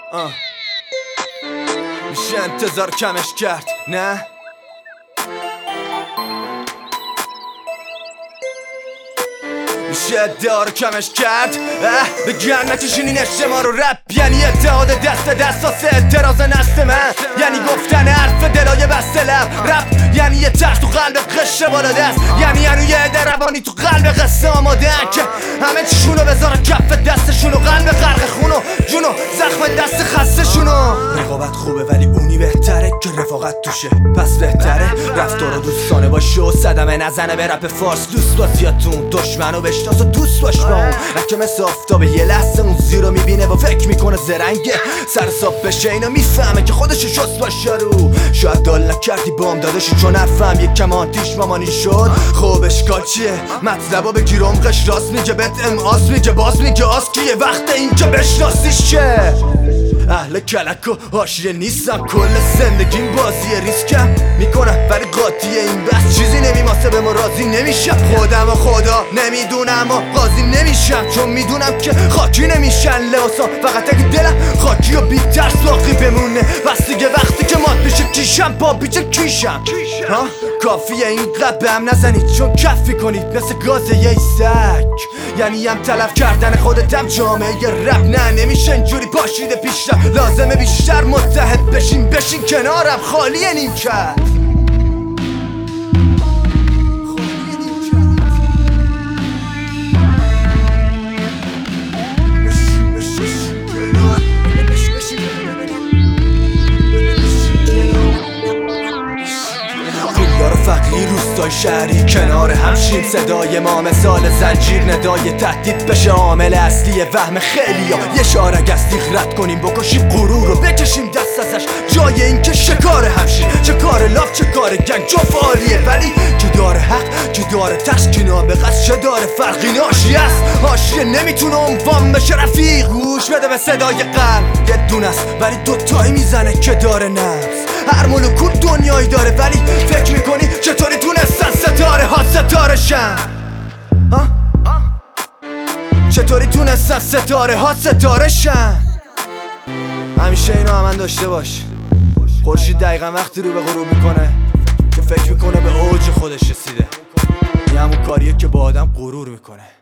میشه انتظار کمش کرد نه؟ میشه ادعا رو کمش کرد بگن نکشینین اجتماع رو رپ یعنی اتحاد دست واسه اعتراض نسل من، یعنی گفتن حرف دلای بسته لب. رپ یعنی یه ترس تو قلب قشه بالا دست، یعنی یه عده روانی تو قلب قصه آمادن که همه چیشونو بذارن کف دستشونو، قلب غرق خونو جونو زخم دست خستشونو. رقابت خوبه ولی اونی بهتره که رفاقت توشه، پس بهتره رفتار و دوستانه باشه و صدمه نزنه به رپ فارس. دوست بازیاتون دشمنو بشناس و دوست باش با اون نکه مثل آفتابه، یه لحظه اون زیرو میبینه و فکر میکنه زرنگه، سر صاف بشه اینو میفهمه که خودشو شست باشه رو. شاید دال نکردی بام داداشی چون حرفم یک کم آتیش مامانی شد. خب اشکال چیه؟ مطلبا بگیر عمقش راست میگه بهت امعاس میگه باز میگه آس کیه وقت این که بشناسیش چه؟ اهل کلک و حاشیه نیستم، کل زندگیم بازی ریسکم میکنم ولی قاطیه این بس چیزی نمیماسه به ما راضی نمیشم. خودم و خدا نمیدونم و قاضی نمیشم چون میدونم که خاکی نمیشن لباسا، فقط اگه دلم خاکی و بی ترس باقی بمونه. بس دیگه وقتی که مات بشه کیشم با بیچه کیشم کافیه این قبم نزنید چون کفی کنید مثل گاز یه سگ، یعنی هم تلف کردن خودتم جامعه رپ. نه نمیشه اینجوری پاشیده پیشتر، لازمه بیشتر متحد بشین کنارم خالی نیمکت. فقیر روستای شهری کنار همشیم، صدای ما مثال زنجیر ندای تهدید بشه عامل اصلی وهم خیلیا. یه شارگ از تیغ رد کنیم بکشیم غرور رو بکشیم دست ازش، جای این که شکار همشیم. چه کار لاف چه کار گنگ جفت عالیه ولی که داره حق که داره ترس که نابغه است چه داره فرقی ناشی است. حاشیه نمیتونه عنوان بشه رفیق، گوش بده به صدای قلب یه دونه است ولی دوتایی میزنه که داره نفس. هر مولکول دنیایی داره ولی فکر میکنی چطوری تونستن ستاره ها ستاره شن؟ چطوری تونستن ستاره ها ستاره شن؟ همیشه اینو همان داشته باش، خورشید دقیقا وقتی رو به غروب میکنه که فکر میکنه به اوج خودش رسیده، یه همون کاریه که با آدم غرور میکنه.